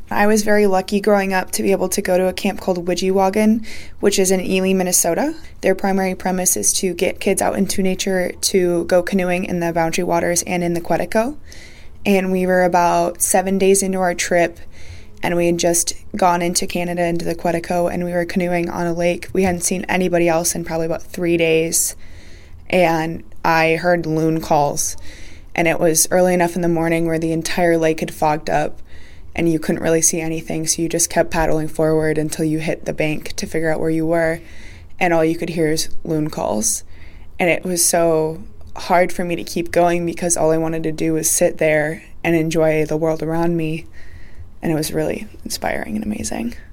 I was very lucky growing up to be able to go to a camp called Widgiewagon, which is in Ely, Minnesota. Their primary premise is to get kids out into nature to go canoeing in the Boundary Waters and in the Quetico. And we were about 7 days into our trip, and we had just gone into Canada, into the Quetico, and we were canoeing on a lake. We hadn't seen anybody else in probably about 3 days, and I heard loon calls. And it was early enough in the morning where the entire lake had fogged up, and you couldn't really see anything, so you just kept paddling forward until you hit the bank to figure out where you were, and all you could hear is loon calls. And it was so hard for me to keep going because all I wanted to do was sit there and enjoy the world around me, and it was really inspiring and amazing.